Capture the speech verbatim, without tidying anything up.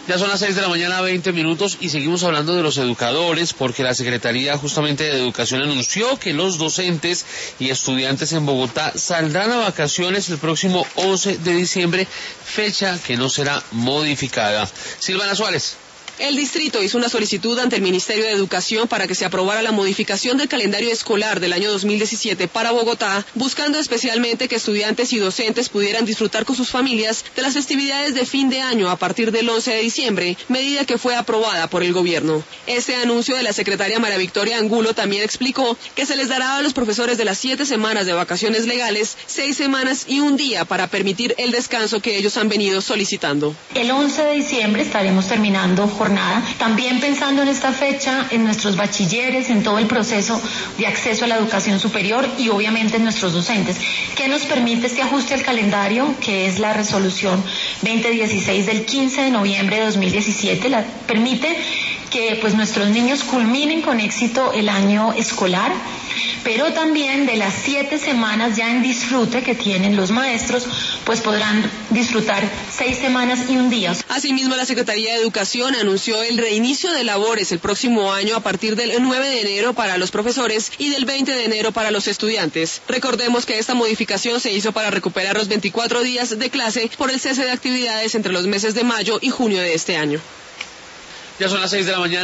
Ya son las seis de la mañana, veinte minutos, y seguimos hablando de los educadores, porque la Secretaría justamente de Educación anunció que los docentes y estudiantes en Bogotá saldrán a vacaciones el próximo once de diciembre, fecha que no será modificada. Silvana Suárez. El distrito hizo una solicitud ante el Ministerio de Educación para que se aprobara la modificación del calendario escolar del año dos mil diecisiete para Bogotá, buscando especialmente que estudiantes y docentes pudieran disfrutar con sus familias de las festividades de fin de año a partir del once de diciembre, medida que fue aprobada por el gobierno. Este anuncio de la secretaria María Victoria Angulo también explicó que se les dará a los profesores de las siete semanas de vacaciones legales, seis semanas y un día para permitir el descanso que ellos han venido solicitando. El once de diciembre estaremos terminando jornada. También pensando en esta fecha, en nuestros bachilleres, en todo el proceso de acceso a la educación superior y obviamente en nuestros docentes. ¿Qué nos permite este ajuste al calendario? Que es la resolución veinte dieciséis del quince de noviembre de dos mil diecisiete. La permite que pues nuestros niños culminen con éxito el año escolar, pero también de las siete semanas ya en disfrute que tienen los maestros, pues podrán disfrutar seis semanas y un día. Asimismo, la Secretaría de Educación anunció el reinicio de labores el próximo año a partir del nueve de enero para los profesores y del veinte de enero para los estudiantes. Recordemos que esta modificación se hizo para recuperar los veinticuatro días de clase por el cese de actividades entre los meses de mayo y junio de este año. Ya son las seis de la mañana.